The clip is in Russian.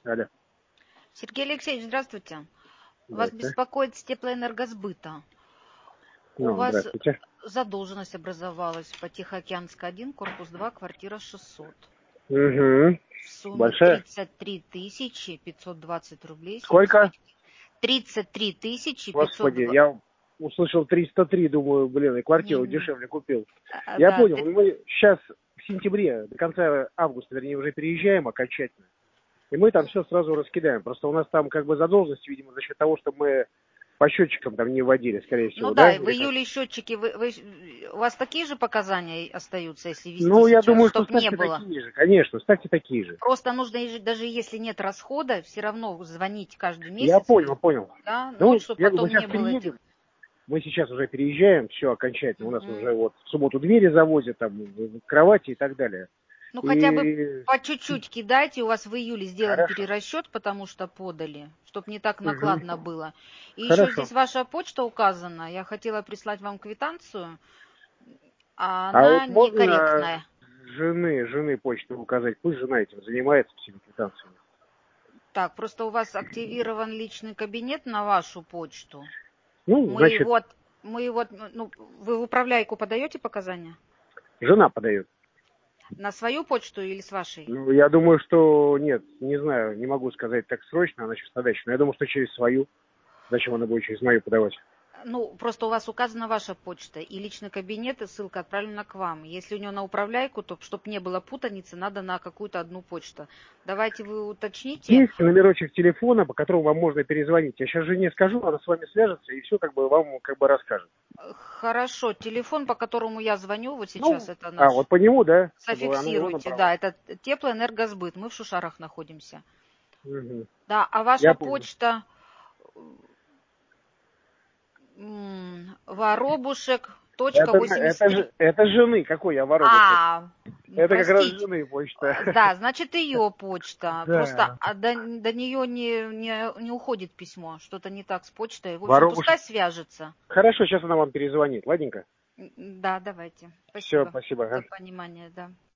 Алло. Сергей Алексеевич, здравствуйте. Вас Здравствуйте. беспокоит с теплоэнергосбыта. У Ну, вас здравствуйте. задолженность образовалась по Тихоокеанской 1, корпус 2, квартира 600. Угу. В сумме Большая? 33 520 рублей Сколько? 75. 33 Господи, 520. я услышал 303, думаю, блин, и квартиру Не-не. дешевле купил. Я Да, понял, мы сейчас в сентябре, до конца августа, вернее, уже переезжаем окончательно. И мы там все сразу раскидаем. Просто у нас там как бы задолженность, видимо, за счет того, что мы по счетчикам там не вводили, скорее ну всего, да? да, в Или как? июле счетчики, у вас такие же показания остаются, если вести Ну, я сейчас, думаю, что чтоб не ставьте было? такие же. Конечно, ставьте такие же. Просто нужно, даже если нет расхода, все равно звонить каждый Я месяц, понял, понял. да, ну, Ну, чтобы я говорю, мы потом сейчас не было этих. переедем. Мы сейчас уже переезжаем, все окончательно. У нас Мгм. уже вот в субботу двери завозят, там, кровати и так далее. Ну, хотя бы И по чуть-чуть кидайте, у вас в июле сделан хорошо. перерасчет, потому что подали, чтобы не так Мгм. накладно было. И еще Хорошо. здесь ваша почта указана, я хотела прислать вам квитанцию, а А она вот можно некорректная. жены почту указать? Пусть жена этим занимается, всеми квитанциями. Так, просто у вас активирован личный кабинет на вашу почту. Ну, Мы значит, вот, ну, вы в управляйку подаете показания? жена подает. На свою почту или с вашей? Ну, я думаю, что нет, не знаю, не могу сказать так срочно, она сейчас на даче. Но я думаю, что через свою. Зачем она будет через мою подавать? Ну, просто у вас указана ваша почта и личный кабинет, и ссылка отправлена к вам. Если у него на управляйку, то, чтобы не было путаницы, надо на какую-то одну почту. Давайте вы уточните. Есть номерочек телефона, по которому вам можно перезвонить. Я сейчас жене скажу, она с вами свяжется и все как бы вам как бы расскажет. Хорошо, телефон, по которому я звоню вот сейчас, Ну, это вот наш. по нему, да, чтобы она его Зафиксируйте, набрала. да, это теплоэнергосбыт. Мы в Шушарах находимся. Мгм. Да, а Я ваша понял. почта Это, воробушек.83. это жены, какой я воробушек. Это как раз Простите. жены почта. Да, значит, ее почта. Просто Да. до нее не уходит письмо. Что-то не так с почтой. В общем, Воробушек. пускай свяжется. Хорошо, сейчас она вам перезвонит. Ладненько? Да, давайте. Все, Спасибо спасибо. за Ага. понимание, да.